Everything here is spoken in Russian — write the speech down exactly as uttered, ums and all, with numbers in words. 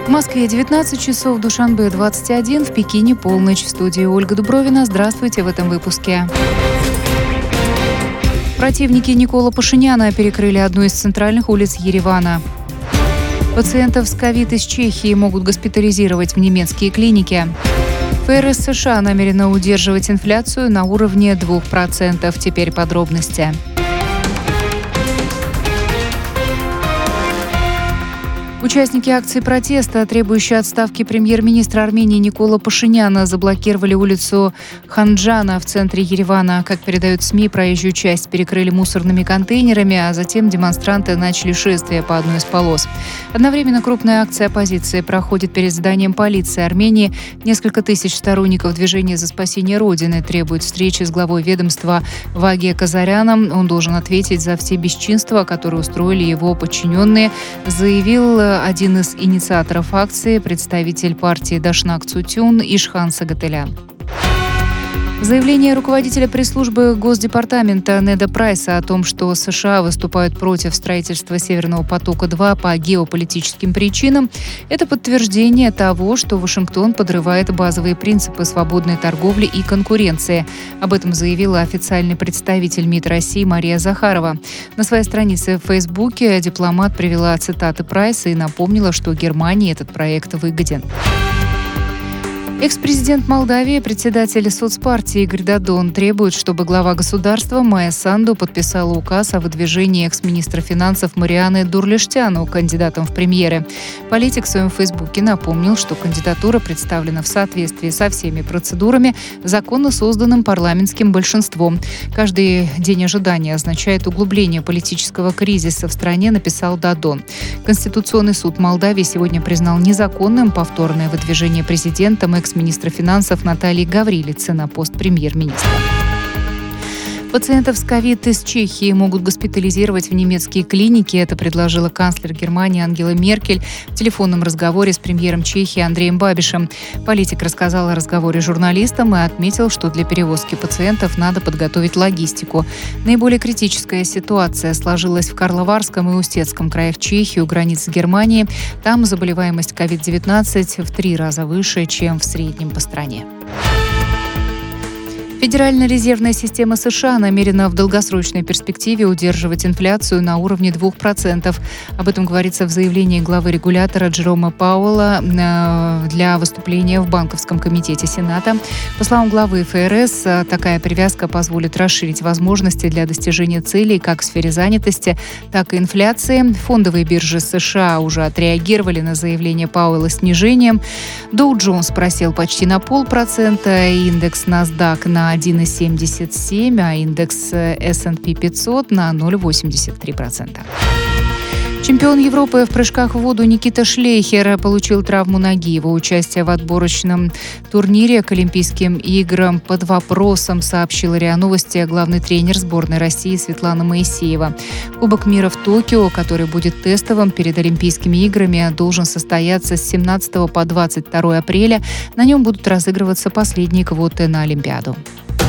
В Москве девятнадцать часов, в Душанбе двадцать один, в Пекине полночь. В студии Ольга Дубровина. Здравствуйте в этом выпуске. Противники Никола Пашиняна перекрыли одну из центральных улиц Еревана. Пациентов с ковид из Чехии могут госпитализировать в немецкие клиники. ФРС США намерена удерживать инфляцию на уровне двух процентов. Теперь подробности. Участники акции протеста, требующие отставки премьер-министра Армении Никола Пашиняна, заблокировали улицу Ханджана в центре Еревана. Как передают СМИ, проезжую часть перекрыли мусорными контейнерами, а затем демонстранты начали шествие по одной из полос. Одновременно крупная акция оппозиции проходит перед зданием полиции Армении. Несколько тысяч сторонников движения за спасение Родины требуют встречи с главой ведомства Ваги Казаряном. Он должен ответить за все бесчинства, которые устроили его подчиненные, заявил один из инициаторов акции, представитель партии Дашнак Цутюн Ишхан Сагателян. Заявление руководителя пресс-службы Госдепартамента Неда Прайса о том, что США выступают против строительства Северного потока-два по геополитическим причинам, это подтверждение того, что Вашингтон подрывает базовые принципы свободной торговли и конкуренции. Об этом заявила официальный представитель МИД России Мария Захарова. На своей странице в Фейсбуке дипломат привела цитаты Прайса и напомнила, что Германии этот проект выгоден. Экс-президент Молдавии, председатель соцпартии Игорь Додон требует, чтобы глава государства Майя Санду подписала указ о выдвижении экс-министра финансов Марианы Дурлештяну кандидатом в премьеры. Политик в своем фейсбуке напомнил, что кандидатура представлена в соответствии со всеми процедурами, законно созданным парламентским большинством. Каждый день ожидания означает углубление политического кризиса в стране, написал Додон. Конституционный суд Молдавии сегодня признал незаконным повторное выдвижение президентом экс министра финансов Натальи Гаврилицы на пост премьер-министра. Пациентов с ковид из Чехии могут госпитализировать в немецкие клиники. Это предложила канцлер Германии Ангела Меркель в телефонном разговоре с премьером Чехии Андреем Бабишем. Политик рассказал о разговоре журналистам и отметил, что для перевозки пациентов надо подготовить логистику. Наиболее критическая ситуация сложилась в Карловарском и Устецком краях Чехии у границы Германии. Там заболеваемость ковид девятнадцать в три раза выше, чем в среднем по стране. Федеральная резервная система США намерена в долгосрочной перспективе удерживать инфляцию на уровне двух процентов. Об этом говорится в заявлении главы регулятора Джерома Пауэлла для выступления в Банковском комитете Сената. По словам главы ФРС, такая привязка позволит расширить возможности для достижения целей как в сфере занятости, так и инфляции. Фондовые биржи США уже отреагировали на заявление Пауэлла снижением. Доу Джонс просел почти на полпроцента, индекс NASDAQ на один целых семьдесят семь сотых, а индекс эс энд пи пятьсот на ноль целых восемьдесят три процента. Чемпион Европы в прыжках в воду Никита Шлейхер получил травму ноги. Его участие в отборочном турнире к Олимпийским играм под вопросом, сообщила РИА Новости главный тренер сборной России Светлана Моисеева. Кубок мира в Токио, который будет тестовым перед Олимпийскими играми, должен состояться с семнадцатого по двадцать второе апреля. На нем будут разыгрываться последние квоты на Олимпиаду.